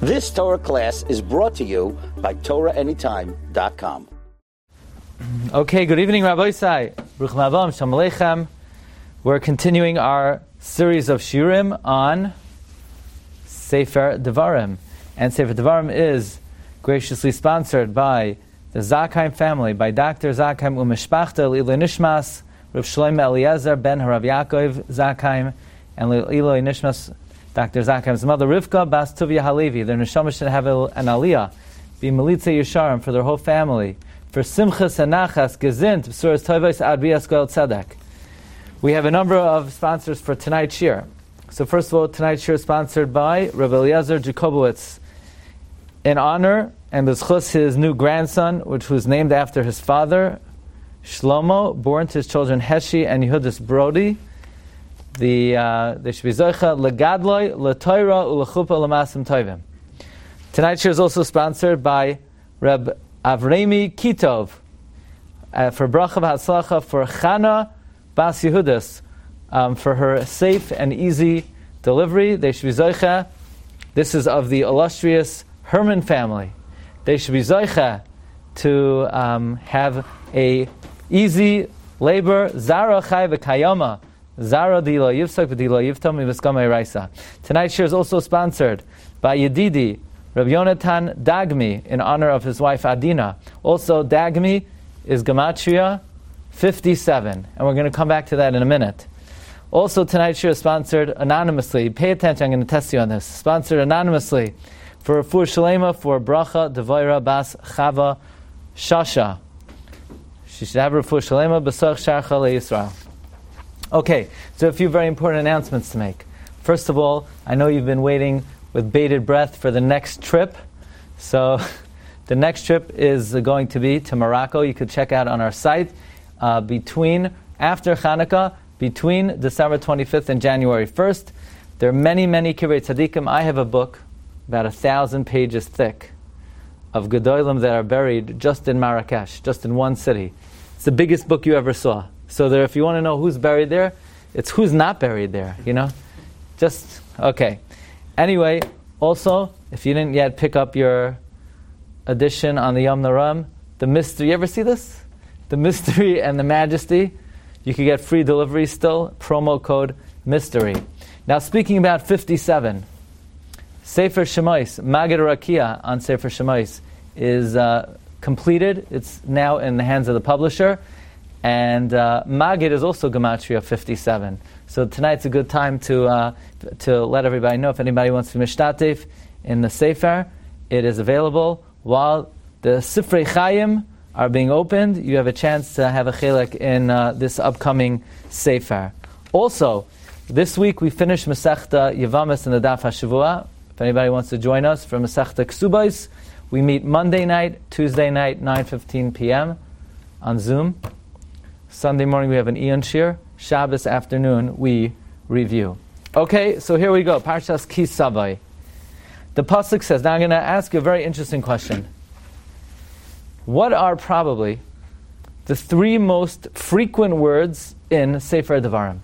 This Torah class is brought to you by TorahAnytime.com. Okay, good evening, Rabbi Isai. Baruch Ma'avam, Shalom Aleichem. We're continuing our series of shiurim on Sefer Devarim. And Sefer Devarim is graciously sponsored by the Zakheim family, by Dr. Zakheim Umeshpachta L'iloi Nishmas, Rav Shlomo Eliezer ben Harav Yaakov Zakheim, and L'iloi Nishmas, Dr. Zakheim's mother Rivka Bas Tuvia Halevi. Their neshama should have an aliyah, be Melitze Yesharim for their whole family. For Simchas and Nachas, Gezint, B'suras Tovos Ad Bias Goel Tzedek. We have a number of sponsors for tonight's shir. So first of all, tonight's shir is sponsored by Rav Eliezer Jacobowitz in honor and b'zchus his new grandson, which was named after his father, Shlomo, born to his children Heshi and Yehudis Brody. They should be zoicha legadloi, letoira, ulechupa, lemasim tovim. Tonight's shir is also sponsored by Reb Avremi Kitov for bracha v'hatzlacha for Chana Bas Yehudis for her safe and easy delivery. They should be zoicha. This is of the illustrious Herman family. They should be zoicha to have a easy labor. Zara chai v'kayama. Zara dilo yivsak v'dilo yivtam v'skama eraisa. Tonight's shir is also sponsored by Yedidi Rabbi Yonatan Dagmi in honor of his wife Adina. Also, Dagmi is Gematria 57, and we're going to come back to that in a minute. Also, tonight's shir is sponsored anonymously. Pay attention, I'm going to test you on this. Sponsored anonymously for Rafur Shalema for Bracha Devaira Bas Chava Shasha. She should have Rafur Shalema B'Soch Sharcha LeYisrael. Okay, so a few very important announcements to make. First of all, I know you've been waiting with bated breath for the next trip. So the next trip is going to be to Morocco. You could check out on our site after Hanukkah, between December 25th and January 1st. There are many, many Kivrei Tzadikim. I have a book about 1,000 pages thick of Gedolim that are buried just in Marrakesh, just in one city. It's the biggest book you ever saw. So there, if you want to know who's buried there, it's who's not buried there, Just, okay. Anyway, also, if you didn't yet pick up your edition on the Yom Naram, the Mystery, you ever see this? The Mystery and the Majesty, you can get free delivery still, promo code MYSTERY. Now speaking about 57, Sefer Shemais, Magid Rakia on Sefer Shemais is completed. It's now in the hands of the publisher. And Magid is also Gematria 57. So tonight's a good time to let everybody know if anybody wants to be mishtatev in the Sefer. It is available while the Sifrei Chaim are being opened. You have a chance to have a chelek in this upcoming Sefer. Also, this week we finished Masechta Yevamis in the Daf HaShavua. If anybody wants to join us for Masechta Ksubos, we meet Monday night, Tuesday night, 9:15 p.m. on Zoom. Sunday morning we have an Eon Shir. Shabbos afternoon we review. Okay, so here we go. Parshas Ki Savai. The pasuk says. Now I'm going to ask you a very interesting question. What are probably the three most frequent words in Sefer Devarim?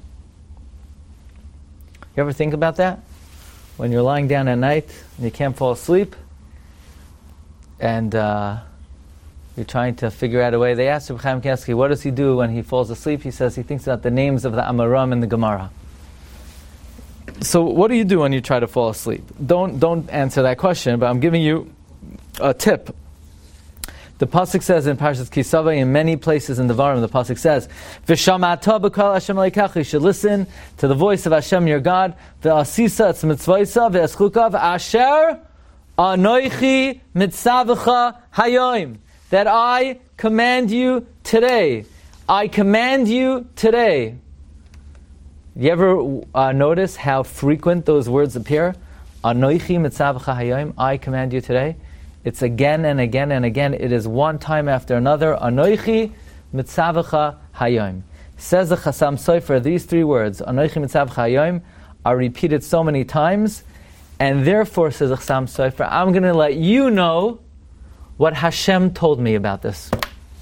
You ever think about that? When you're lying down at night and you can't fall asleep, and you're trying to figure out a way. They asked Reb Chaim Kanievsky, what does he do when he falls asleep? He says he thinks about the names of the Amoram in the Gemara. So what do you do when you try to fall asleep? Don't answer that question, but I'm giving you a tip. The pasuk says in Parshas Ki Savai, in many places in the Devarim, the pasuk says, "V'shamata b'kol Hashem Elokecha." You should listen to the voice of Hashem your God. V'asisa es mitzvaysa v'eschukav asher anoichi mitzavacha hayom. That I command you today. I command you today. You ever notice how frequent those words appear? Anoichi mitzavacha hayom. I command you today. It's again and again and again. It is one time after another. Anoichi mitzavacha hayom. Says the Chasam Sofer, these three words, Anoichi mitzavacha hayom, are repeated so many times, and therefore, says the Chasam Sofer, I'm going to let you know what Hashem told me about this.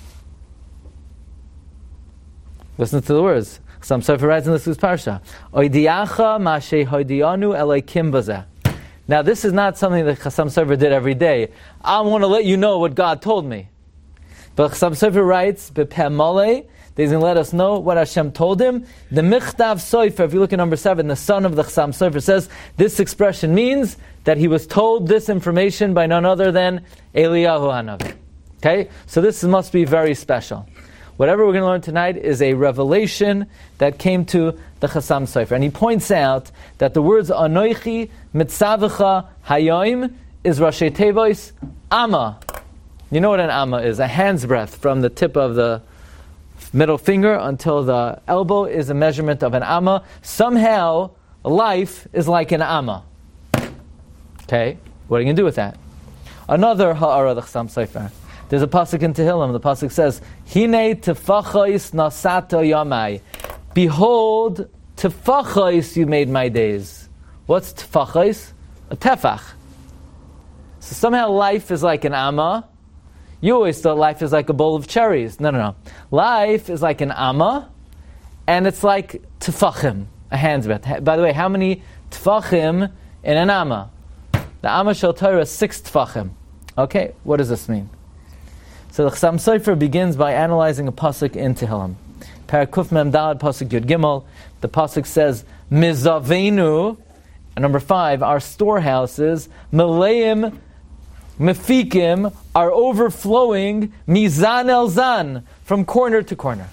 Listen to the words. Chasam Sofer writes in this week's parsha, Oidiacha ma shehoidiyanu elokim bazeh. Now, this is not something that Chassam Sofer did every day. I want to let you know what God told me. But Chassam Sofer writes, B'peh Maleh, he's going to let us know what Hashem told him. The Michtav Sofer, if you look at number 7, the son of the Chassam Sofer says, this expression means that he was told this information by none other than Eliyahu Hanavi. Okay? So this must be very special. Whatever we're going to learn tonight is a revelation that came to the Chassam Sofer. And he points out that the words Anoichi Mitzavecha Hayoim is Rashi Tevois Amma. You know what an Amma is? A hand's breadth from the tip of the middle finger until the elbow is a measurement of an Amma. Somehow, life is like an Amma. Okay? What are you going to do with that? Another Ha'ara the Chassam Sofer. There's a pasuk in Tehillim. The pasuk says, "Hine tefachos nasato yamai." Behold, tefachos you made my days. What's tefachos? A tefach. So somehow life is like an amma. You always thought life is like a bowl of cherries. No. Life is like an amma, and it's like tefachim, a hand's breadth. By the way, how many tefachim in an amma? The amma shel Torah is 6 tefachim. Okay, what does this mean? So the Chassam Sofer begins by analyzing a pasuk in Tehillim. Parakuf Mem Daled pasuk Yud Gimel. The pasuk says, "Mizavenu," and number 5, our storehouses, Meleim Mefikim, are overflowing, Mizan El Zan, from corner to corner.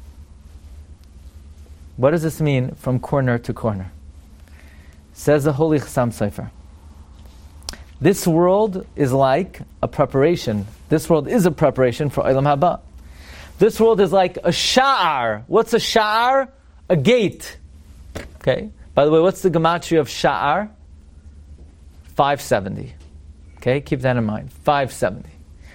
What does this mean, from corner to corner? Says the Holy Chassam Sofer. This world is like a preparation. This world is a preparation for Olam Haba. This world is like a sha'ar. What's a sha'ar? A gate. Okay. By the way, what's the gematria of sha'ar? 570. Okay, keep that in mind. 570.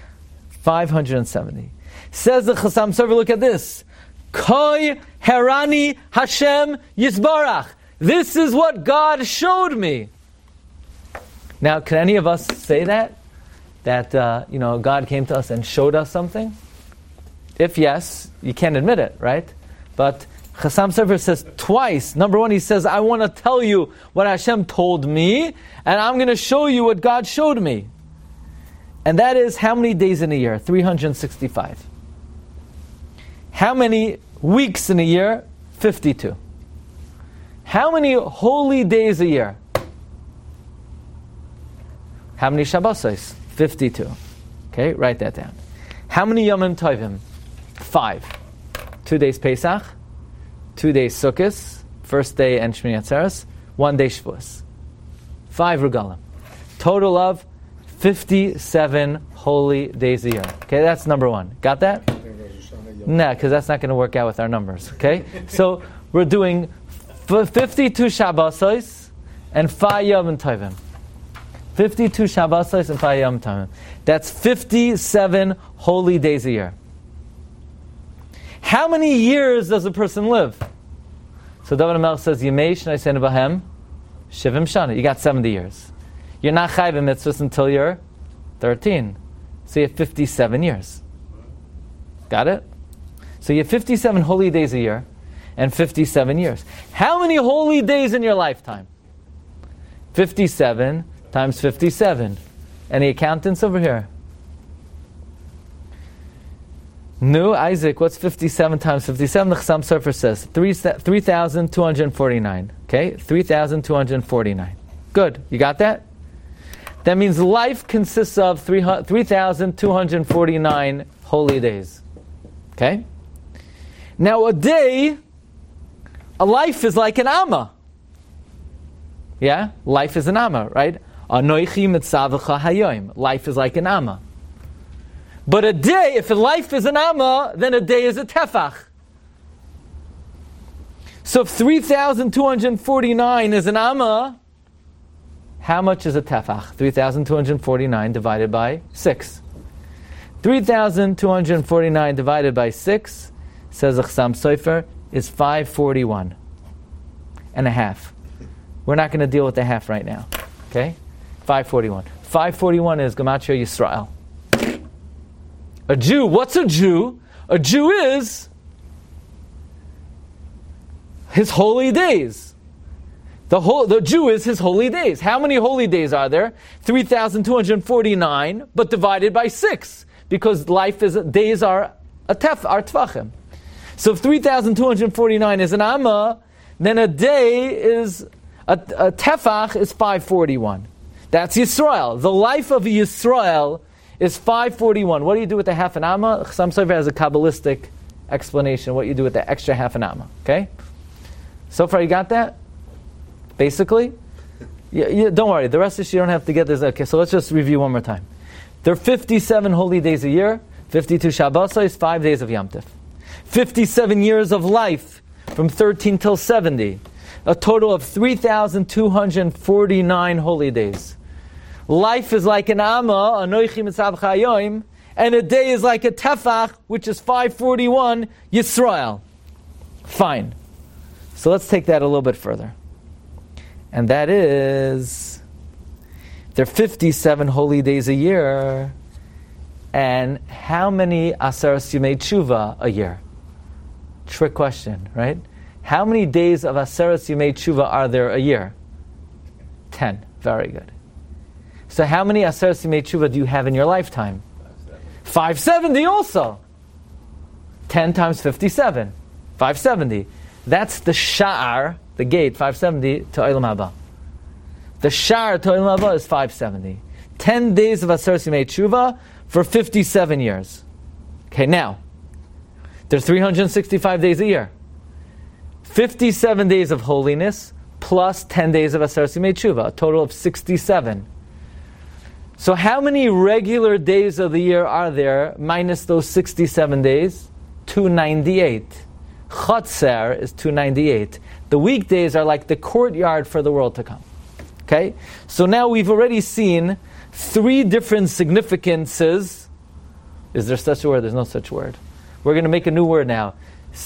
570. Says the Chassam Sofer, look at this. Koi herani Hashem yisbarach. This is what God showed me. Now, can any of us say that? That, God came to us and showed us something? If yes, you can't admit it, right? But Chassam Sofer says twice. Number 1, he says, I want to tell you what Hashem told me, and I'm going to show you what God showed me. And that is how many days in a year? 365. How many weeks in a year? 52. How many holy days a year? How many Shabbosos? 52. Okay, write that down. How many Yomim Tovim? 5. 2 days Pesach, 2 days Sukkot, first day and Shmini Atzeres, 1 day Shavuos. 5 Regalim. Total of 57 holy days a year. Okay, that's number 1. Got that? No, because that's not going to work out with our numbers. Okay? So we're doing 52 Shabbosos and 5 Yomim Tovim. 52 Shabbosos and 5 Yom Tovim. That's 57 holy days a year. How many years does a person live? So David HaMelech says, Yemei Shnei Seinu Bahem Shivim Shana. You got 70 years. You're not chayv in mitzvahs until you're 13. So you have 57 years. Got it? So you have 57 holy days a year and 57 years. How many holy days in your lifetime? 57 times 57. Any accountants over here? No, Isaac, what's 57 times 57? The Chassam Sofer says 3,249. Okay, 3,249. Good, you got that? That means life consists of 3,249 holy days. Okay? Now a life is like an amma. Yeah? Life is an amma, right? Anoichi mitzavecha hayoim. Life is like an amma. But a day, if a life is an amma, then a day is a tefach. So if 3,249 is an amma, how much is a tefach? 3,249 divided by 6. 3,249 divided by 6, says the Chassam Sofer, is 541 and a half. We're not going to deal with the half right now. Okay? 541. 541 is Gematria Yisrael. A Jew, what's a Jew? A Jew is his holy days. The Jew is his holy days. How many holy days are there? 3,249, but divided by 6, because days are tvachim. So if 3,249 is an amma, then a day is a tefach is 541. That's Yisrael. The life of Yisrael is 541. What do you do with the half an amma? Some Sofer has a Kabbalistic explanation. What you do with the extra half an amma. Okay? So far you got that? Basically? Yeah, don't worry. The rest of this you don't have to get this. Okay, so let's just review one more time. There are 57 holy days a year. 52 Shabbos, 5 days of Yom Tif. 57 years of life from 13 till 70. A total of 3,249 holy days. Life is like an amma, anoichi mitzavcha hayoim, and a day is like a tefach, which is 541, Yisrael. Fine. So let's take that a little bit further. And that is, there are 57 holy days a year, and how many Aseres Yemei Tshuva a year? Trick question, right? How many days of Aseres Yemei Tshuva are there a year? 10. Very good. So how many Aseres Yemei Tshuva do you have in your lifetime? 570 also. 10 times 57. 570. That's the sha'ar, the gate, 570 to Olam Haba. The sha'ar to Olam Haba is 570. 10 days of Aseres Yemei Tshuva for 57 years. Okay, now, there's 365 days a year. 57 days of holiness plus 10 days of Aseres Yemei Tshuva, a total of 67. So how many regular days of the year are there minus those 67 days? 298. Chotzer is 298. The weekdays are like the courtyard for the world to come. Okay? So now we've already seen 3 different significances. Is there such a word? There's no such word. We're going to make a new word now.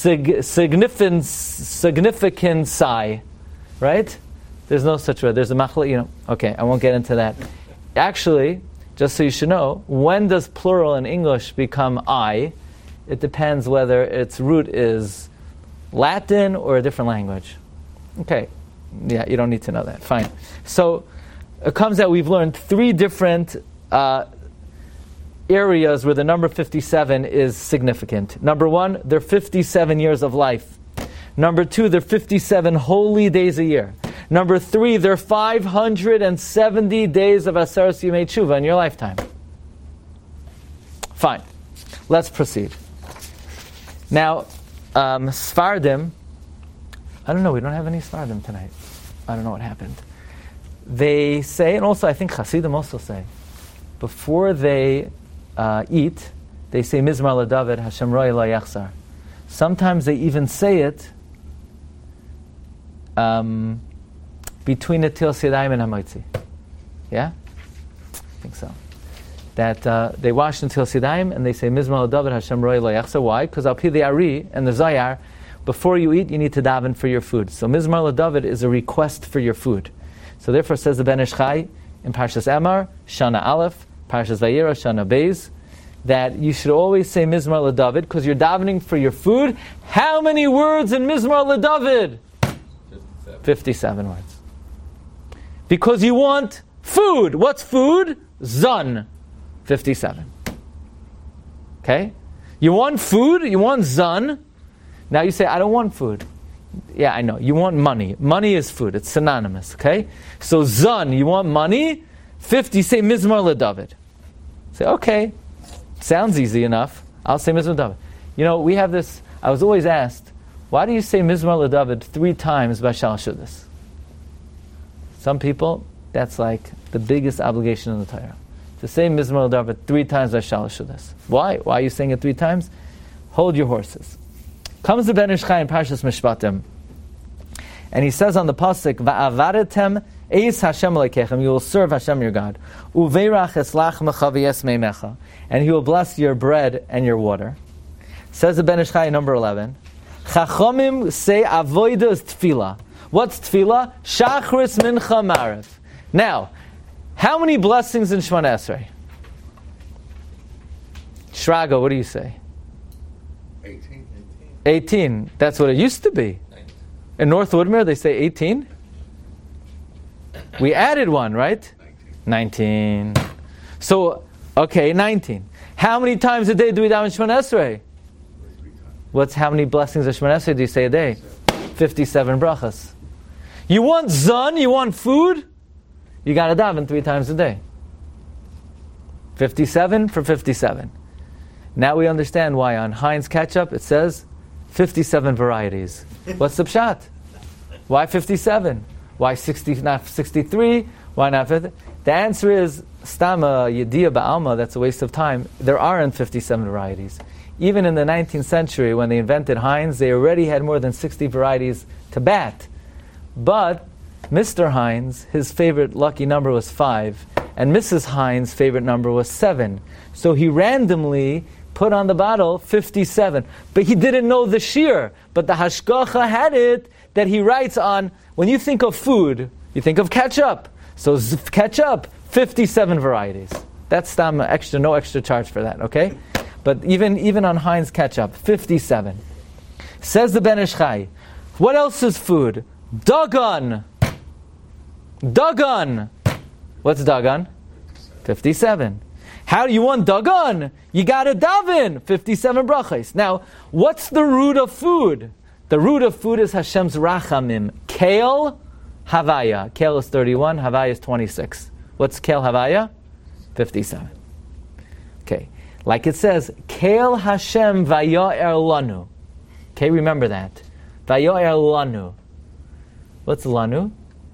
Significance, right? There's no such word. There's a machlok, Okay, I won't get into that. Actually, just so you should know, when does plural in English become I? It depends whether its root is Latin or a different language. Okay, yeah, you don't need to know that. Fine. So it comes out we've learned 3 different areas where the number 57 is significant. Number 1, there are 57 years of life. Number 2, there are 57 holy days a year. Number 3, there are 570 days of Aseres Yemei Tshuva in your lifetime. Fine. Let's proceed. Now, Sfardim, I don't know, we don't have any Sfardim tonight. I don't know what happened. They say, and also I think Hasidim also say, before they eat, they say Mizmar LaDavid, Hashem Roi Lo Yachzar. Sometimes they even say it between the Til Yadayim and Hamoitzi. Yeah? I think so. That they wash the Til Yadayim and they say Mizmar LaDavid, Hashem Roi Lo Yachzar. Why? Because Al Pi the Ari and the Zayar, before you eat, you need to daven for your food. So Mizmar LaDavid is a request for your food. So therefore says the Ben Ish Chai in Parshas Emor, Shana Aleph, Parshas Vayera, Shana Beis, that you should always say Mizmar LaDavid because you're davening for your food. How many words in Mizmar LaDavid? 57 words. Because you want food. What's food? Zun. 57. Okay? You want food, you want zun. Now you say, I don't want food. Yeah, I know. You want money. Money is food. It's synonymous. Okay? So zun, you want money. 50, say Mizmar LaDavid. Say, okay. Sounds easy enough. I'll say Mizmar LaDavid. We have this, I was always asked, why do you say Mizmar LaDavid 3 times by Shal Shudas? Some people, that's like the biggest obligation in the Torah. To say Mizmar LaDavid 3 times by Shal Shudas. Why? Why are you saying it 3 times? Hold your horses. Comes the Ben Ish Chai in Parshas Mishpatim, and he says on the pasuk, "Va'avaretem eis Hashem lekechem," you will serve Hashem your God. Uveirach eslach mecha v'yes meimecha, and He will bless your bread and your water. Says the Ben Ish Chai, number 11. Chachomim say avodah is tefillah. What's tefillah? Shachris mincha maariv. Now, how many blessings in Shemona Esrei? Shraga, what do you say? 18. That's what it used to be. In North Woodmere, they say 18? We added one, right? 19. So, okay, 19. How many times a day do we daven Shemona Esrei? How many blessings of Shemona Esrei do you say a day? 57 brachas. You want zon, you want food, you got to daven 3 times a day. 57 for 57. Now we understand why on Heinz ketchup it says 57 varieties. What's the pshat? Why 57? Why 60, not 63? Why not 50? The answer is, stama yediyah ba'alma, that's a waste of time. There aren't 57 varieties. Even in the 19th century, when they invented Heinz, they already had more than 60 varieties to bat. But Mr. Heinz, his favorite lucky number was 5, and Mrs. Heinz' favorite number was 7. So he randomly put on the bottle 57. But he didn't know the shir. But the hashgacha had it that he writes on, when you think of food, you think of ketchup. So ketchup, 57 varieties. That's extra, no extra charge for that, okay? But even on Heinz ketchup, 57. Says the Ben Ish Chai, what else is food? Dagan. Dagan. What's dagan? 57. How do you want dagan? You got to daven. 57 brachos. Now, what's the root of food? The root of food is Hashem's rachamim. Kale, havaya. Kale is 31, havaya is 26. What's kale havaya? 57. Okay. Like it says, Kale Hashem vayo'er lanu. Okay, remember that. Vayo'er lanu. What's lanu?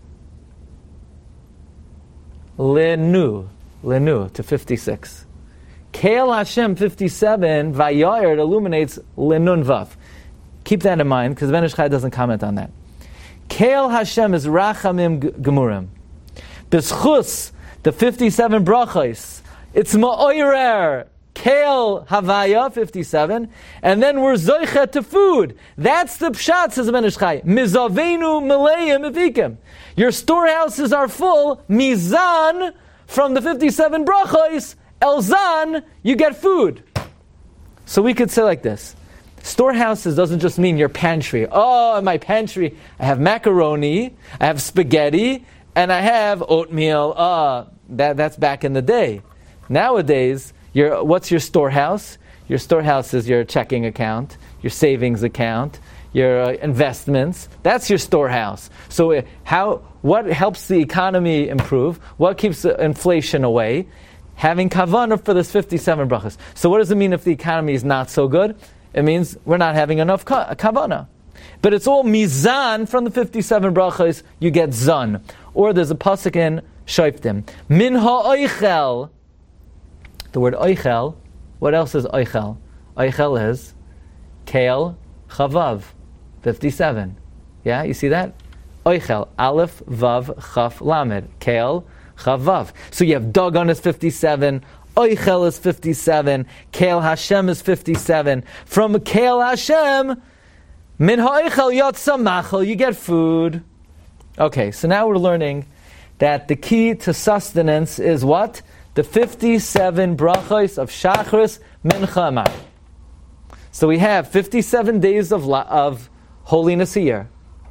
Lenu to 56. Kale Hashem 57, vayo'er, it illuminates lenun vav. Keep that in mind, because Ben Ish Chai doesn't comment on that. Kale Hashem is rachamim gemurim. B'schus, the 57 brachos, it's ma'oirer. Kale Havaya, 57, and then we're zoichet to food. That's the pshat, says Ben Ish Chai. Mizavenu meleim evikim. Your storehouses are full. Mizan, from the 57 brachos, elzan, you get food. So we could say like this. Storehouses doesn't just mean your pantry. Oh, in my pantry, I have macaroni, I have spaghetti, and I have oatmeal. That's back in the day. Nowadays, what's your storehouse? Your storehouse is your checking account, your savings account, your investments. That's your storehouse. So what helps the economy improve? What keeps inflation away? Having kavanah for this 57 brachas. So what does it mean if the economy is not so good? It means we're not having enough kavanah. But it's all mizan from the 57 brachas, you get zan. Or there's a pasuk in Shoftim. Min ha'oichel. The word oichel, what else is oichel? Oichel is kale chavav, 57. Yeah, you see that? Oichel, aleph, vav, chaf, lamed. Kale, chavav. So you have dagan is 57, oichel is 57, kale Hashem is 57. From kale Hashem, min ha'oichel yotza machel, you get food. Okay, so now we're learning that the key to sustenance is what? The 57 brachos of Shachris, Mincha, Amar. So we have 57 days of holiness a year,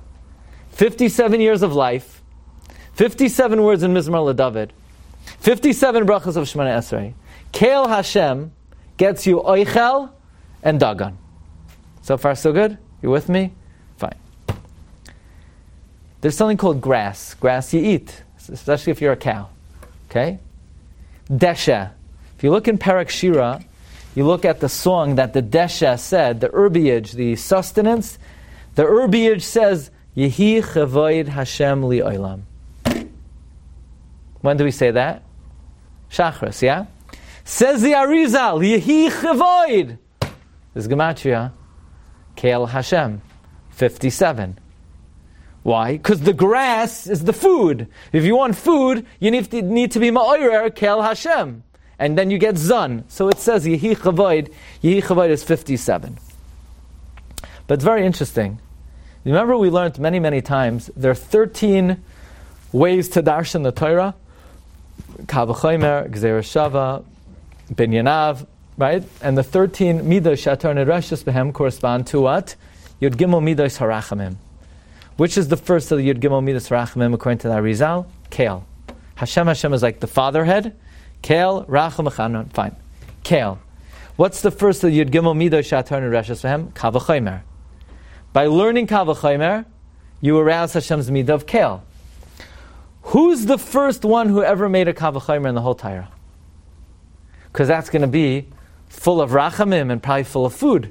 57 years of life, 57 words in Mizmar LeDavid, 57 brachos of Shemona Esrei. Kale Hashem gets you oichel and dagan. So far, so good? You with me? Fine. There's something called grass. Grass you eat, especially if you're a cow. Okay? Desha. If you look in Parak Shira, you look at the song that the Desha said, the herbiage, the sustenance, the herbiage says, Yehi chavoid Hashem li olam. When do we say that? Shachris, yeah? Says the Arizal, Yehi chavoid. This is Gematria, Kale Hashem, 57. Why? Because the grass is the food. If you want food, you need to be ma'orer Kale Hashem. And then you get zan. So it says Yehi Chavoid. Yehi Chavoid is 57. But it's very interesting. Remember we learned many, many times, there are 13 ways to darshan the Torah. Kal v'chomer, Gzeir Shava, Binyanav, right? And the 13 midos shatar nedrashus behem correspond to what? Yud Gimel midos harachamim. Which is the first of the Yud Gimel Midas Rachamim according to the Arizal? Kale. Hashem is like the fatherhead. Kale, Rachel, Mechanon. Fine. Kale. What's the first of Yud Gimel Midah Shatar Reshes Vehem? Kal v'chomer. By learning Kal v'chomer, you arouse Hashem's midah of Kale. Who's the first one who ever made a Kal v'chomer in the whole Torah? Because that's going to be full of rachamim and probably full of food.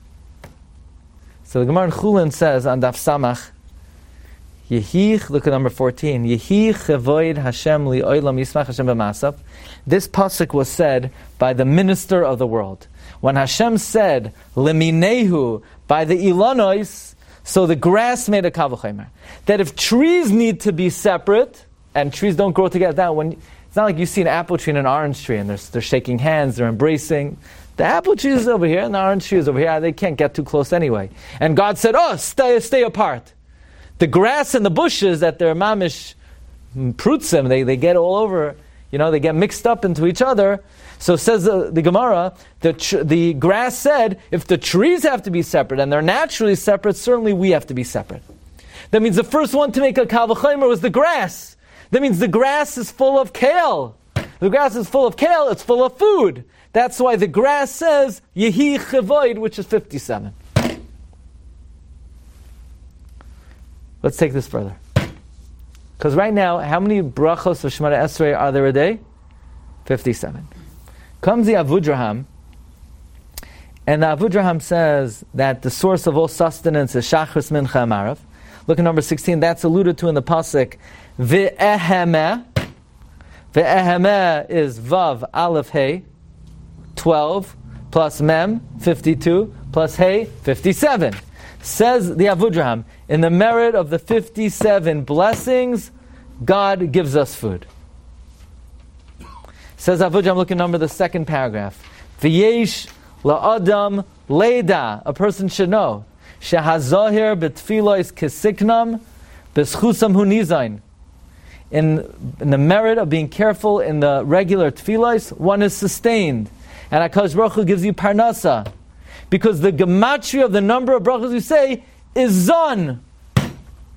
So the Gemara in Chulin says on Daf Samach, Yehich, look at number 14. Yehi chevoid Hashem li oilam yismach Hashem b'masav. This pasuk was said by the minister of the world. When Hashem said leminehu by the Ilanois, so the grass made a Kal v'chomer. That if trees need to be separate and trees don't grow together, it's not like you see an apple tree and an orange tree and they're shaking hands, they're embracing. The apple tree is over here and the orange tree is over here. They can't get too close anyway. And God said, stay apart. The grass and the bushes that they're mamish prutzim, they get all over, they get mixed up into each other. So says the Gemara, the grass said, if the trees have to be separate and they're naturally separate, certainly we have to be separate. That means the first one to make a Kal v'chomer was the grass. That means the grass is full of kale. The grass is full of kale, it's full of food. That's why the grass says, Yehi chevoid, which is 57. Let's take this further. Because right now, how many brachos of Shemona Esrei are there a day? 57. Comes the Avudraham, and the Avudraham says that the source of all sustenance is Shachris Mincha Amarav. Look at number 16, that's alluded to in the pasuk, Ve'ehemeh. Ve'ehemeh is Vav, Aleph, Hey, 12, plus Mem, 52, plus Hey, 57. Says the Avudraham, in the merit of the 57 blessings, God gives us food. Says Avudraham, look at number the second paragraph. V'yesh la'adam leida, a person should know, shehazohir betfilois kesiknam beschusam hu nizayin. In the merit of being careful in the regular tfilos, one is sustained. And HaKadosh Baruch Hu gives you parnasa. Because the gematria of the number of brachos you say is zon. You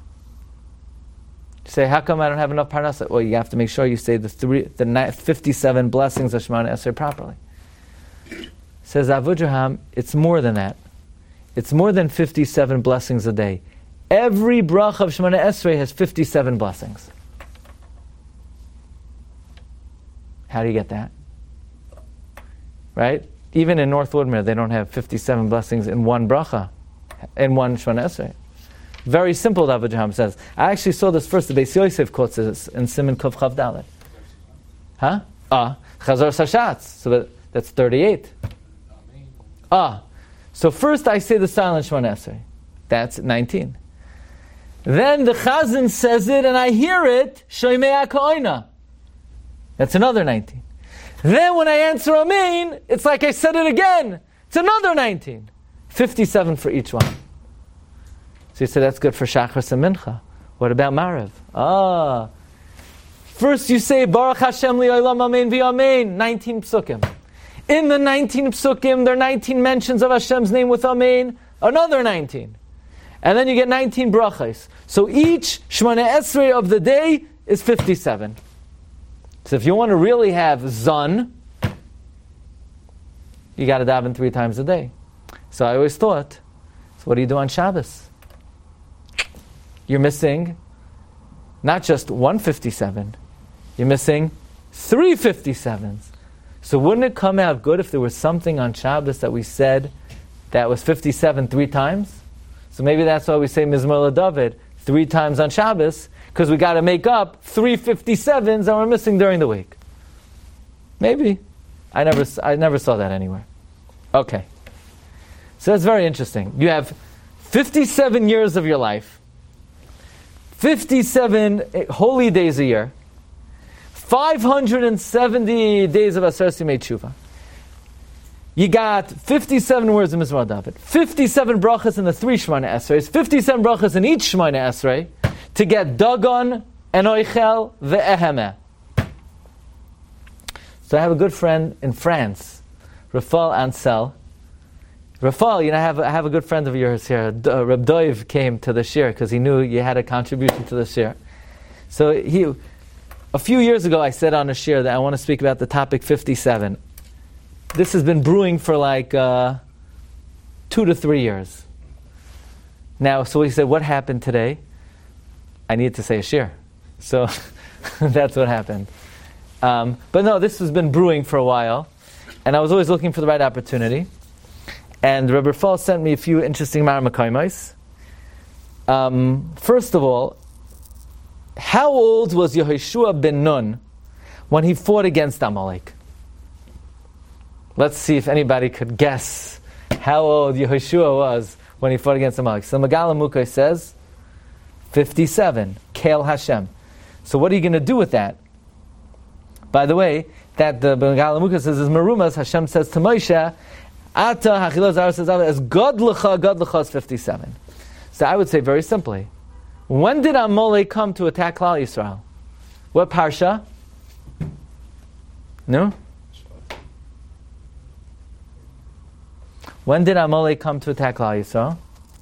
say, how come I don't have enough parnasa? Well, you have to make sure you say the 57 blessings of Shemona Esrei properly. Says Avudraham, it's more than that. It's more than 57 blessings a day. Every bracha of Shemona Esrei has 57 blessings. How do you get that? Right? Even in North Woodmere, they don't have 57 blessings in one bracha, in one Shemona Esrei. Very simple, the Avudraham says. I actually saw this first, the Beis Yosef quotes this in Siman Kov Chav Dalet. Huh? Chazor Sashatz. So that's 38. So first I say the silent Shemona Esrei. That's 19. Then the Chazan says it and I hear it, Shoymei HaKoina. That's another 19. Then when I answer Amen, it's like I said it again. It's another 19. 57 for each one. So you say that's good for Shachris and Mincha. What about Marav? First you say Baruch Hashem li'olam Amen v'Amen. 19 psukim. In the 19 psukim, there are 19 mentions of Hashem's name with Amen. Another 19. And then you get 19 brachos. So each Shemona Esrei of the day is 57. So if you want to really have zon, you got to daven 3 times a day. So I always thought, so what do you do on Shabbos? You're missing not just 157, you're missing 3 57s. So wouldn't it come out good if there was something on Shabbos that we said that was 57 3 times? So maybe that's why we say Mizmor LeDavid 3 times on Shabbos, because we got to make up 3 57s that we're missing during the week. Maybe. I never saw that anywhere. Okay. So that's very interesting. You have 57 years of your life, 57 holy days a year, 570 days of Aseret Yimei Tshuva. You got 57 words of Mizmor David, 57 brachas in the 3 Shemona Esreis, 57 brachas in each Shemona Esrei, to get Dagon and Oichel ve'ehemeh. So I have a good friend in France, Rafal Ansel. Rafal, I have a good friend of yours here. Reb Doiv came to the shir because he knew you had a contribution to the shir. So A few years ago, I said on a shir that I want to speak about the topic 57. This has been brewing for like 2 to 3 years. Now, so we said, what happened today? I need to say a shir. So that's what happened. But no, this has been brewing for a while. And I was always looking for the right opportunity. And Rabbi Fall sent me a few interesting Maramakoimos. First of all, how old was Yehoshua ben Nun when he fought against Amalek? Let's see if anybody could guess how old Yehoshua was when he fought against Amalek. So Megala Mukay says 57, Kael Hashem. So what are you going to do with that? By the way, that the Megala Mukay says is Merumas. Hashem says to Moshe, Ata Hachilot Zara says as God L'cha is 57. So I would say very simply, when did Amalek come to attack Klal Yisrael? What parsha? No? When did Amalek come to attack Klal Yisrael?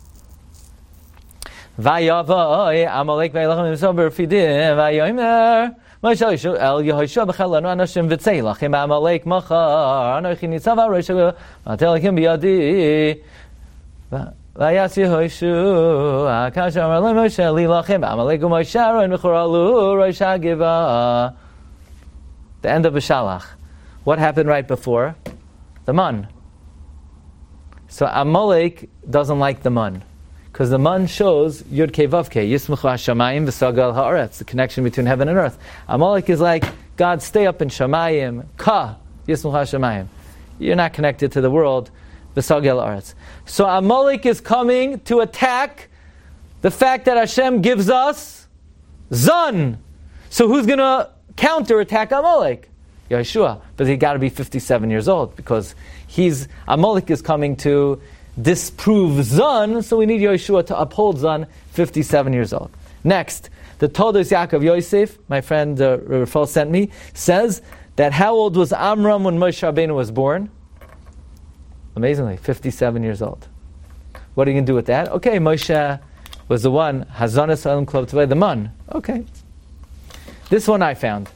Vayava Amalek v'yelachem himself b'refidim v'yomer Moshe El Yehoshua b'chelanu anashim v'tzei lachem Amalek machar anochi nitzava rosh v'atelakim b'yadi Vayas Yehoshua kasher amar le Moshe lilachem Amalek u'Moshe Aaron v'choralu rosh hagiva. The end of B'Shalach. What happened right before? The man. So Amalek doesn't like the man. Because the man shows Yud Kei Vav Kei, Yismuch HaShamayim v'Sagal HaAretz, the connection between heaven and earth. Amalek is like, God, stay up in Shamayim, Ka, Yismuch HaShamayim. You're not connected to the world, v'Sagal HaAretz. So Amalek is coming to attack the fact that Hashem gives us Zon. So who's going to counterattack Amalek? Yeshua. But he got to be 57 years old, because Amalek is coming to disprove Zon, so we need Yeshua to uphold Zon, 57 years old. Next, the Toldos Yaakov Yosef, my friend Rafal sent me, says that how old was Amram when Moshe Rabbeinu was born? Amazingly, 57 years old. What are you going to do with that? Okay, Moshe was the one, Hazanas Elam Klov Tevei, the man. Okay. This one I found.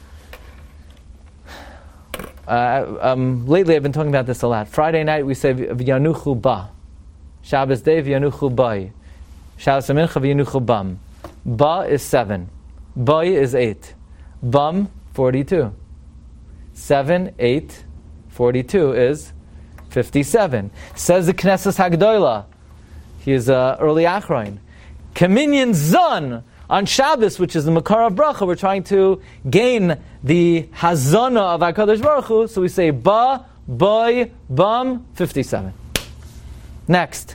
Lately I've been talking about this a lot. Friday night we say V'yanuchu ba. Shabbos day V'yanuchu bai. Shabbos mincha V'yanuchu bam. Ba is 7. Bai is 8. Bam, 42. 7, 8, 42 is 57. Says the Knesset Hagdolah. He is early Achroin. Kaminyan Zon. On Shabbos, which is the Makar of Bracha, we're trying to gain the Hazana of HaKadosh Baruch Hu, so we say Ba, Boy, Bam, 57. Next.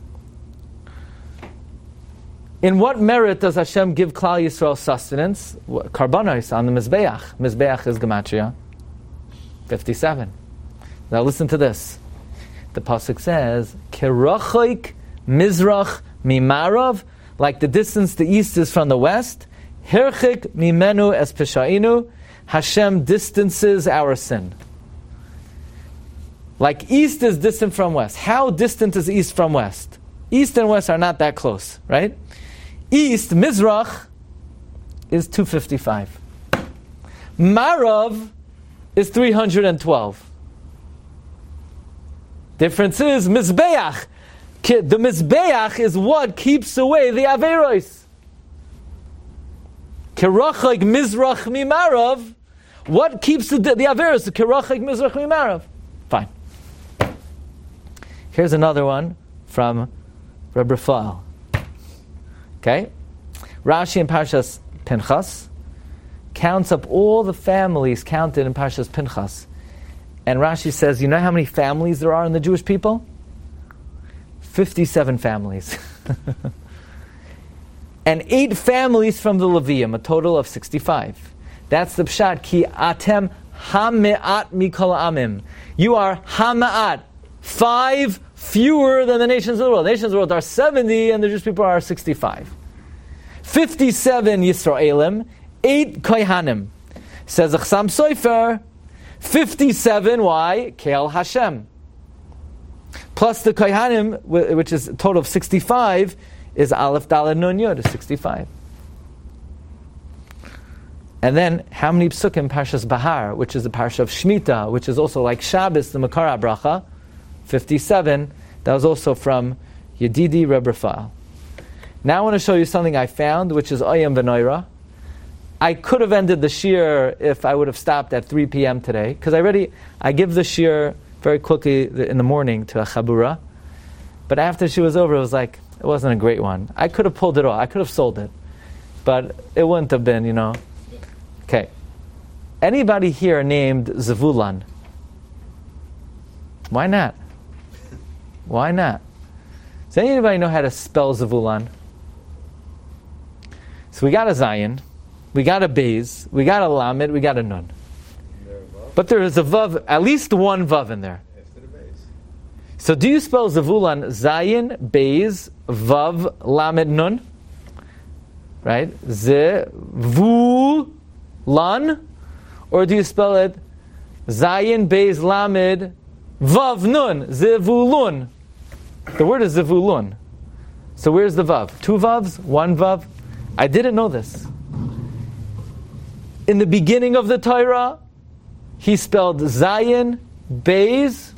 In what merit does Hashem give Klal Yisrael sustenance? Karbanos on the Mizbeach. Mizbeach is Gematria. 57. Now listen to this. The Pasuk says, Kerachoik Mizrach Mimarav, like the distance the east is from the west, Hirchik mimenu es peshainu, Hashem distances our sin. Like east is distant from west. How distant is east from west? East and west are not that close, right? East, Mizrach, is 255. Marav is 312. Difference is Mizbeach. The Mizbeach is what keeps away the Averos. Kerachag Mizrach Mimarav. What keeps the Averos? The Kerachag Mizrach Mimarav. Fine. Here's another one from Reb Rafael. Okay? Rashi in Parshas Pinchas counts up all the families counted in Parshas Pinchas. And Rashi says, you know how many families there are in the Jewish people? 57 families. And 8 families from the Levium, a total of 65. That's the pshat. Ki atem ha'me'at mikol amim. You are ha'me'at. 5 fewer than the nations of the world. The nations of the world are 70 and the Jewish people are 65. 57 Yisraelim, 8 Kohanim. Says the Chassam Sofer, 57, why? Keil Hashem. Plus the Kohanim, which is a total of 65, is Aleph Daled Nun Yod, 65. And then, how many psukim Parshas Bahar, which is the parsha of Shemitah, which is also like Shabbos, the Makar Bracha, 57, that was also from Yedidi Reb Rafael. Now I want to show you something I found, which is Oyam V'Noira. I could have ended the shir if I would have stopped at 3 p.m. today, because I give the shir very quickly in the morning to a chabura, but after she was over, it wasn't a great one. I could have pulled it off. I could have sold it, but it wouldn't have been, Okay. Anybody here named Zavulan? Why not? Why not? Does anybody know how to spell Zavulan? So we got a Zayin, we got a Beis, we got a Lamed, we got a Nun. But there is a Vav, at least one Vav in there. So do you spell Zavulan Zayin, Beis, Vav, Lamed, Nun? Right? Ze-vu-lan? Or do you spell it Zayin, Beis, Lamed, Vav, Nun? Zevulun. The word is Zevulun. So where's the Vav? 2 Vavs? 1 Vav? I didn't know this. In the beginning of the Torah, he spelled Zayin, Beis,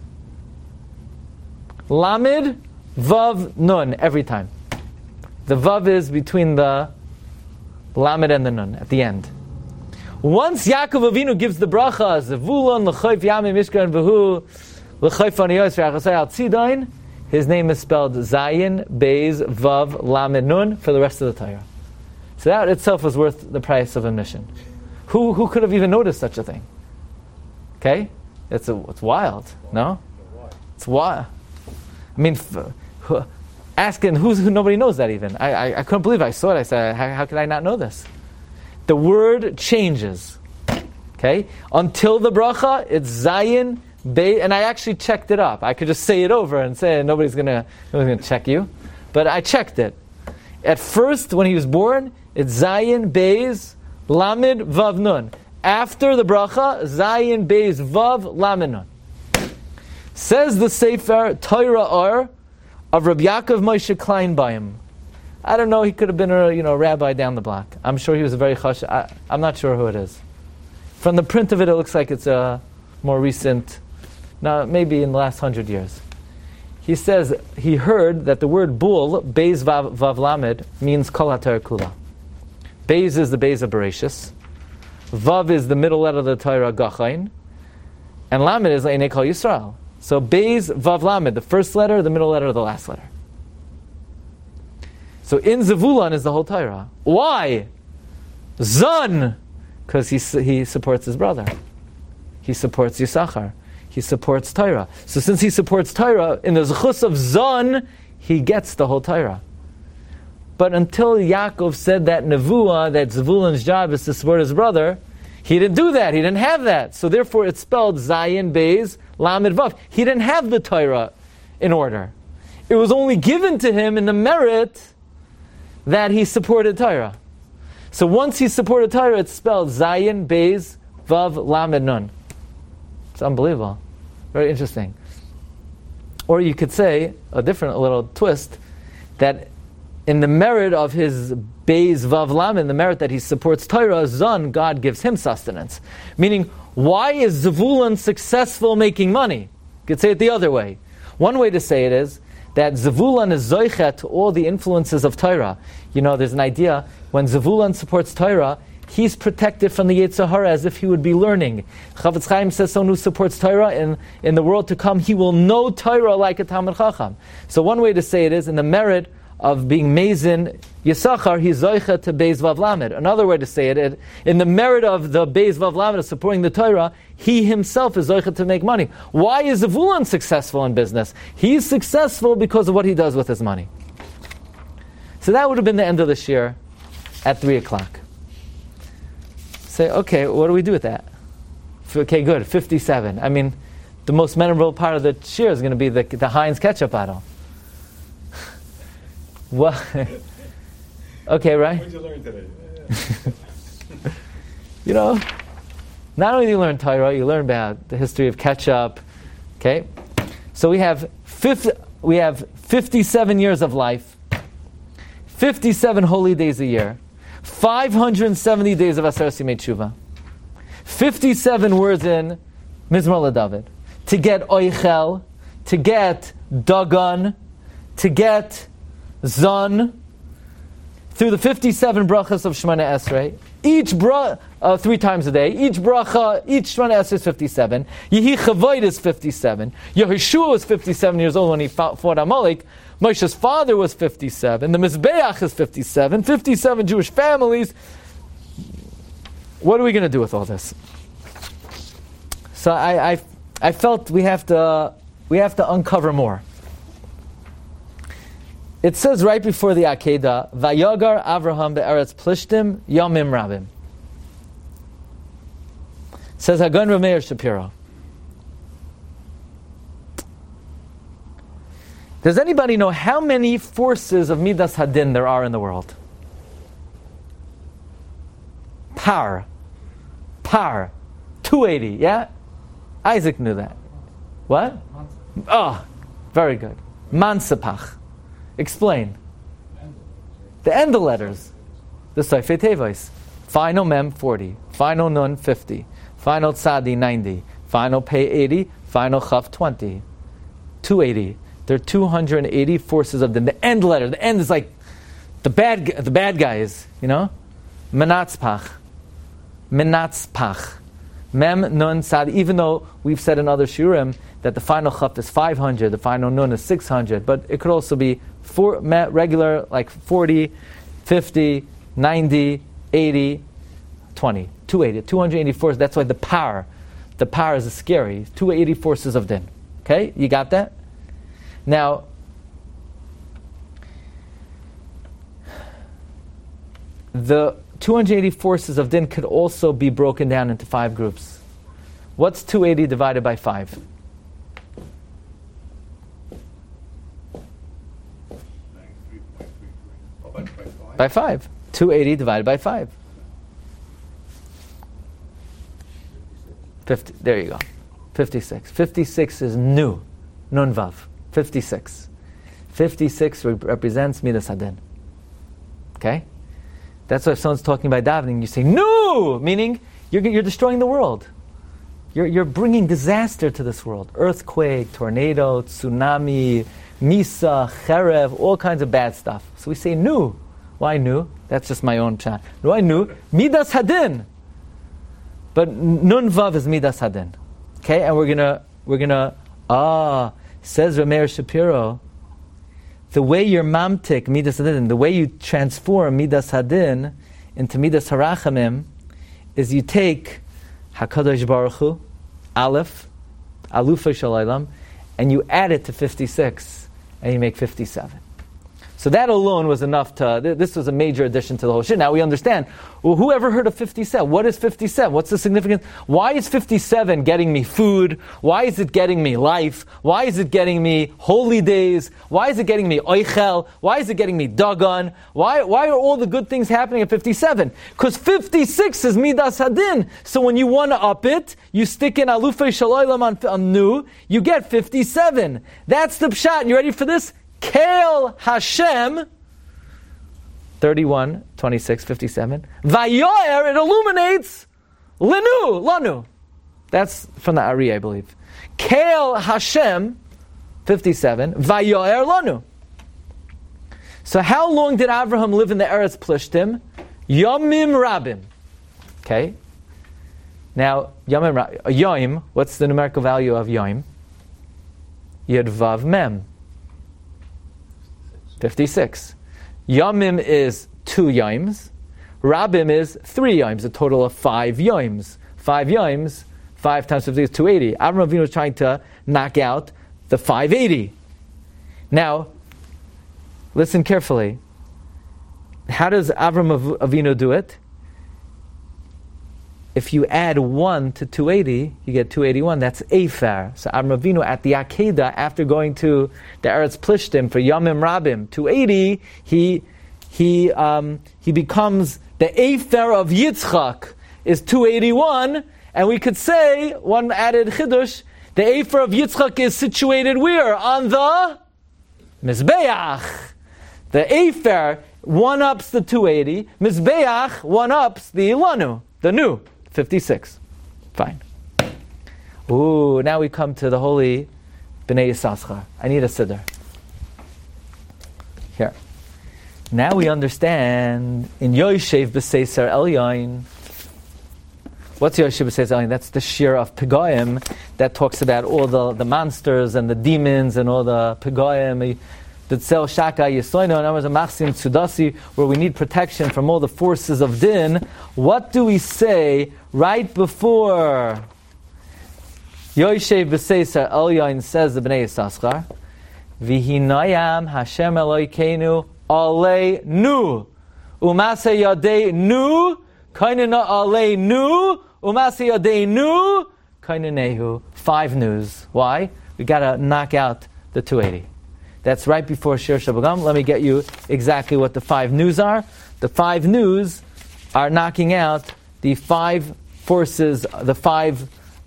Lamed, Vav, Nun every time. The Vav is between the Lamed and the Nun at the end. Once Yaakov Avinu gives the bracha, Zevulun, L'chayf Yamim Mishkan V'hu, L'chayf Aniyos V'achasai Al Tzidain, his name is spelled Zayin, Beis, Vav, Lamed, Nun for the rest of the Torah. So that itself was worth the price of admission. Who could have even noticed such a thing? Okay? It's wild, no? It's wild. I mean, asking who nobody knows that even. I couldn't believe I saw it. I said, how could I not know this? The word changes. Okay? Until the bracha, it's Zayin, Beis, and I actually checked it up. I could just say it over and say nobody's gonna check you. But I checked it. At first, when he was born, it's Zayin, Beis, Lamed, Vav, Nun. After the bracha, Zayin, Beis, Vav, Lamed, Nun. Says the Sefer Torah Or of Rabbi Yaakov Moshe Kleinbaum. I don't know, he could have been a rabbi down the block. I'm sure he was a very chash. I'm not sure who it is. From the print of it, it looks like it's a more recent, maybe in the last 100 years. He says he heard that the word Bul, Beis Vav Lamed, means Kol HaTorah Kula. Beis is the Beis of Bereshis. Vav is the middle letter of the Torah, Gachain. And Lamed is Einei Kol Yisrael. So Beis Vav Lamed, the first letter, the middle letter, the last letter. So in Zevulun is the whole Torah. Why? Zon! Because he supports his brother. He supports Yisachar. He supports Torah. So since he supports Torah, in the Zechus of Zon, he gets the whole Torah. But until Yaakov said that Nevuah, that Zevulun's job is to support his brother, he didn't do that. He didn't have that. So therefore it's spelled Zayin, Beis, Lamed, Vav. He didn't have the Torah in order. It was only given to him in the merit that he supported Torah. So once he supported Torah, it's spelled Zayin, Beis, Vav, Lamed, Nun. It's unbelievable. Very interesting. Or you could say, a little twist, that in the merit of his Beis, Vav, Lamed, the merit that he supports Torah, Zon, God gives him sustenance. Meaning, why is Zevulun successful making money? You could say it the other way. One way to say it is that Zevulun is zoichet to all the influences of Torah. There's an idea, when Zevulun supports Torah, he's protected from the Yetzer Hara as if he would be learning. Chavetz Chaim says someone who supports Torah in the world to come, he will know Torah like a Talmid Chacham. So one way to say it is, in the merit of being Mezin Yisachar, he's Zoicha to Beis Vav Lamed. Another way to say it, in the merit of the Beis Vav Lamed of supporting the Torah, he himself is Zoicha to make money. Why is Zevulun successful in business? He's successful because of what he does with his money. So that would have been the end of the shir at 3 o'clock. Say, okay, what do we do with that? Okay, good, 57. I mean, the most memorable part of the shir is going to be the Heinz ketchup bottle. What? Okay, right? What did you learn today? Not only do you learn Torah, you learn about the history of ketchup. Okay, so we have 57 years of life, 57 holy days a year. 570 days of Aseret Yimei Tshuva. 57 words in Mizmor LeDavid. To get Oichel, to get Dagon, to get Zon, through the 57 brachas of Shemona Esrei, each 3 times a day, each bracha, each Shemona Esrei is 57. Yehi Chavoid is 57. Yehoshua was 57 years old when he fought Amalek. Moshe's father was 57. The Mizbeach is 57. 57 Jewish families. What are we going to do with all this? So I felt we have to uncover more. It says right before the Akedah, Vayagar Avraham be'eretz Plishtim Yamim Rabim. Says Hagon Rameir Shapiro. Does anybody know how many forces of Midas Hadin there are in the world? Par. 280, yeah? Isaac knew that. What? Oh, very good. Mansepach. Explain. The end of letters. The Seifei Tevois. Final Mem 40. Final Nun 50. Final Tzadi 90. Final Pei 80. Final Chaf 20. 280. There are 280 forces of the end letter. The end is like the bad guys, you know? Menatzpach. Mem Nun Tzadi. Even though we've said in other shiurim that the final Chaf is 500, the final Nun is 600, but it could also be regular, like 40, 50, 90, 80, 20, 280, 280 forces. That's why the power is scary. 280 forces of din. Okay, you got that? Now, the 280 forces of din could also be broken down into 5 groups. What's 280 divided by 5? By 5. 280 divided by 5. 50. There you go. 56. 56 is Nun Vav. 56. 56 represents Midas Hadin. Okay? That's why if someone's talking about davening, you say, no! Meaning, you're destroying the world. You're bringing disaster to this world. Earthquake, tornado, tsunami, misa, cherev, all kinds of bad stuff. So we say, nu. Why nu? That's just my own chat. Why nu? Midas Hadin. But Nun Vav is Midas Hadin. Okay, and we're gonna says Rameir Shapiro, the way you're mamtik Midas Hadin, the way you transform Midas Hadin into Midas Harachamim, is you take HaKadosh Baruch Hu, Aleph, Alufa Shalaylam, and you add it to 56, and you make 57. So that alone was enough this was a major addition to the whole shit. Now we understand, well, who ever heard of 57? What is 57? What's the significance? Why is 57 getting me food? Why is it getting me life? Why is it getting me holy days? Why is it getting me oichel? Why is it getting me dagon? Why are all the good things happening at 57? Because 56 is Midas Hadin. So when you want to up it, you stick in Alufei Shaloylam on Nu, you get 57. That's the pshat. You ready for this? Kael Hashem, 31, 26, 57. Vayoer, it illuminates Lanu. That's from the Ari, I believe. Kael Hashem, 57. Vayoer Lanu. So how long did Avraham live in the Eretz Plishtim? Yomim Rabim. Okay. Now, Yom, what's the numerical value of Yom? Yud Vav Mem. 56. Yomim is 2 yoms. Rabim is 3 yoms, a total of 5 yoms. 5 yoms, 5 times 50 is 280. Avraham Avinu was trying to knock out the 580. Now, listen carefully. How does Avraham Avinu do it? If you add 1 to 280, you get 281. That's Efer. So Avraham Avinu at the Akedah, after going to the Eretz Plishtim for Yomim Rabim, 280, he becomes the Efer of Yitzchak is 281, and we could say, one added Chidush, the Efer of Yitzchak is situated where? On the Mizbeach. The Efer one-ups the 280. Mizbeach one-ups the Ilanu, the new, 56. Fine. Ooh, now we come to the holy Bnei Yissaschar. I need a siddur. Here. Now we understand in Yoshev B'Seiser Elyon. What's Yoshev B'Seiser Elyon? That's the shir of Pegoyim that talks about all the monsters and the demons and all the Pegoyim. The Tzel Shaka Yisoino, and ours a Machsim Tsudasi, where we need protection from all the forces of Din. What do we say right before Yoshev B'Seiser Elyon says the Bnei Yissaschar? V'hinayam Hashem Elokeinu Aleinu Umase Yadeinu Kainena Aleinu Umase Yadeinu Kainenehu. 5 news. Why? We got to knock out the 280. That's right before Shir Shabagam. Let me get you exactly what the 5 news are. The 5 news are knocking out the 5 forces, the 5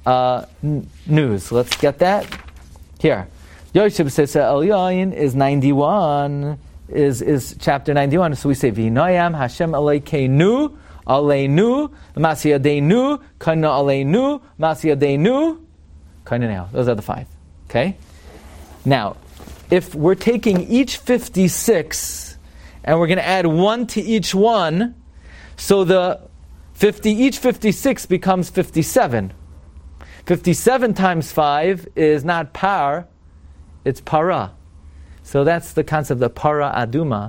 news. Let's get that here. Yoshev B'Seiser Elyon is 91, is chapter 91. So we say, V'hinayam Hashem Elokeinu Aleinu Masi Yadeinu Kana Aleinu Masi Yadeinu Kaineneu. Those are the 5. Okay? Now, if we're taking each 56 and we're going to add 1 to each one, so each 56 becomes 57. 57 times 5 is not par, it's para. So that's the concept of para aduma,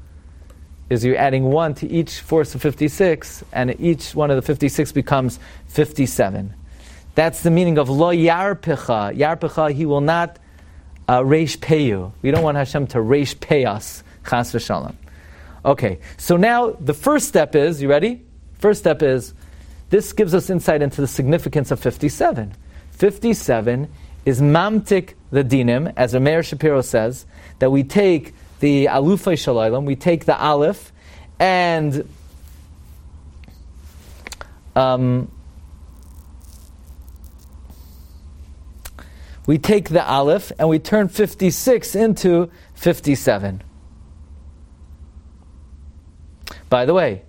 is you're adding 1 to each force of 56, and each one of the 56 becomes 57. That's the meaning of lo yarpicha. Yarpicha, he will not reish pay you. We don't want Hashem to reish pay us. Chas v'shalom. Okay, so now the first step is, you ready? First step is, this gives us insight into the significance of 57. 57 is mamtik the dinim, as Meir Shapiro says, that we take the alufay shalaylam, we take the aleph, and we take the aleph and we turn 56 into 57. By the way,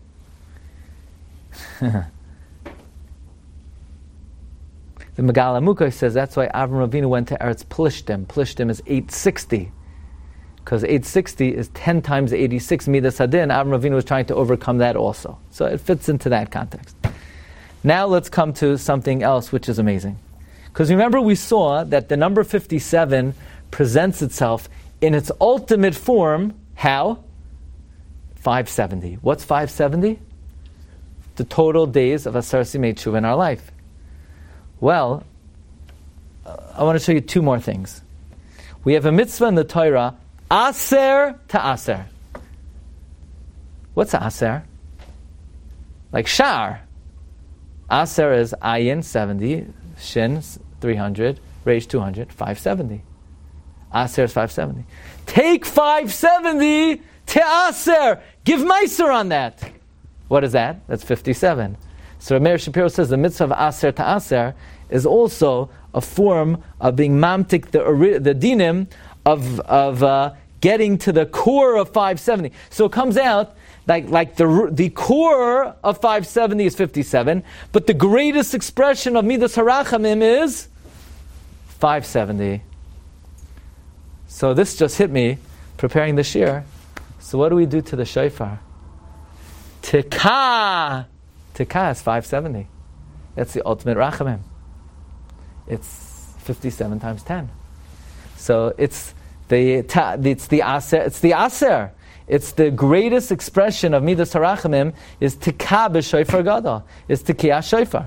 the Megala Mukha says that's why Avram Avinu went to Eretz Plishtim. Plishtim is 860. Because 860 is 10 times 86 Midas Hadin. Avram Avinu was trying to overcome that also. So it fits into that context. Now let's come to something else which is amazing. Because remember we saw that the number 57 presents itself in its ultimate form, how? 570. What's 570? The total days of Asar Simei Tshuva in our life. Well, I want to show you 2 more things. We have a mitzvah in the Torah, Aser to Aser. What's Aser? Like Shar. Aser is Ayin 70, Shin 300, Reish 200, 570. Aser is 570. Take 570 to Aser. Give Meiser on that. What is that? That's 57. So Meir Shapiro says the mitzvah of Aser to Aser is also a form of being mamtik the dinim of getting to the core of 570. So it comes out like the core of 570 is 57, but the greatest expression of Midas Harachamim is 570. So this just hit me preparing the shir. So what do we do to the shofar? Tikah. Tikah is 570. That's the ultimate rachamim. It's 57 times 10. So it's the aser. It's the greatest expression of Midas Harachamim is Tikah b'shofar gadol. It's Tikiyah shofar.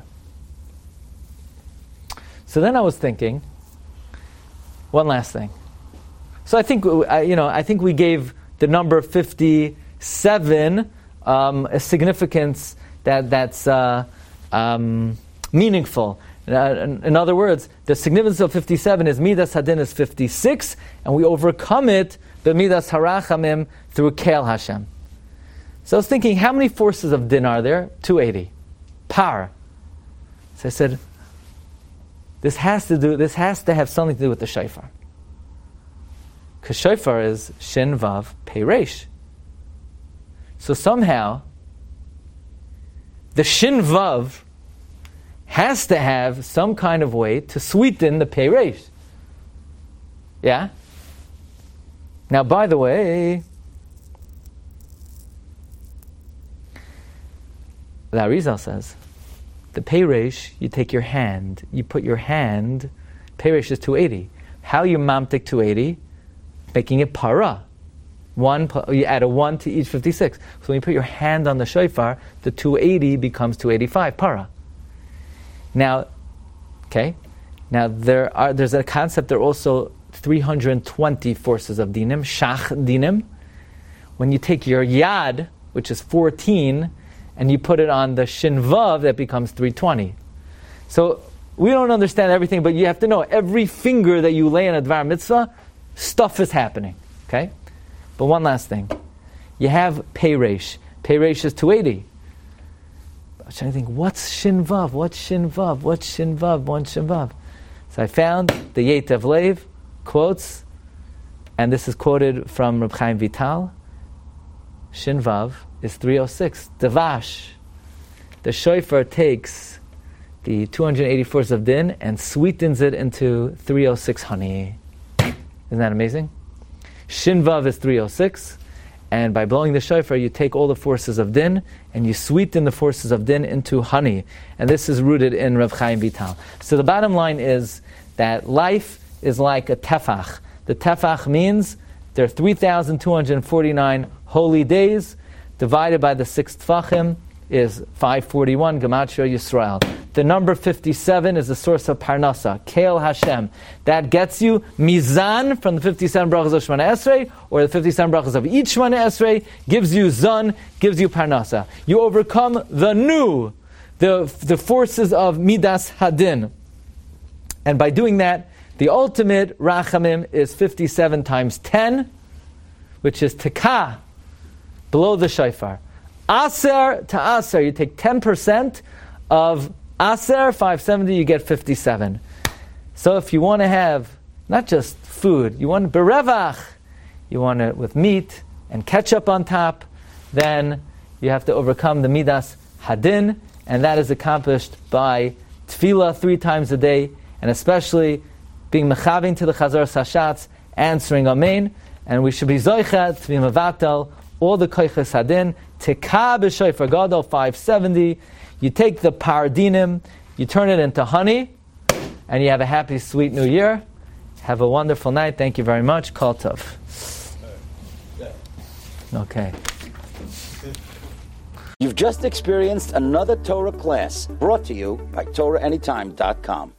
So then I was thinking, one last thing. So I think we gave the number 57 a significance that's meaningful. In other words, the significance of 57 is Midas Hadin is 56, and we overcome it, the Midas Harachamim, through Keil Hashem. So I was thinking, how many forces of Din are there? 280. Par. So I said, this has to have something to do with the shofar. Because shofar is Shin Vav Pei Reish. So somehow, the Shin Vav has to have some kind of way to sweeten the Pei Reish. Yeah? Now, by the way, the Arizal says, the Pei Reish, you take your hand, you put your hand, Pei Reish is 280. How you mamtik 280? Making it para. You add a 1 to each 56. So when you put your hand on the shofar, the 280 becomes 285 para. Now, there's a concept. There are also 320 forces of dinim, shach dinim. When you take your yad, which is 14, and you put it on the shin vav, that becomes 320. So we don't understand everything, but you have to know every finger that you lay in a dvar mitzvah, stuff is happening. Okay? But one last thing. You have Pei Reish. Pei Reish is 280. I was trying to think, what's Shin Vav? What's Shin Vav? What's Shin Vav? What's Shin Vav? So I found the Yetev Lev quotes, and this is quoted from Reb Chaim Vital. Shin Vav is 306. Devash. The shofar takes the 284s of din and sweetens it into 306 honey. Isn't that amazing? Shin Vav is 306, and by blowing the shofar, you take all the forces of din and you sweeten the forces of din into honey. And this is rooted in Rav Chaim Vital. So the bottom line is that life is like a tefach. The tefach means there are 3,249 holy days divided by the 6 tefachim is 541, Gematria Yisrael. The number 57 is the source of Parnasa, Keil Hashem. That gets you Mizan from the 57 brachas of Shemana Esrei, or the 57 brachas of each Shemana Esrei, gives you Zan, gives you Parnasa. You overcome the forces of Midas Hadin. And by doing that, the ultimate Rachamim is 57 times 10, which is Tekah, below the shofar. Aser to Aser, you take 10% of Aser, 570, you get 57. So if you want to have not just food, you want berevach, you want it with meat and ketchup on top, then you have to overcome the Midas Hadin, and that is accomplished by tefillah 3 times a day, and especially being mechaving to the Chazar Sashatz, answering Amen, and we should be zoichet to be mevatel all the koiches hadin. Tekah b'shofar gadol 570. You take the pardinim, you turn it into honey, and you have a happy, sweet new year. Have a wonderful night. Thank you very much. Kol tov. Okay. You've just experienced another Torah class brought to you by TorahAnytime.com.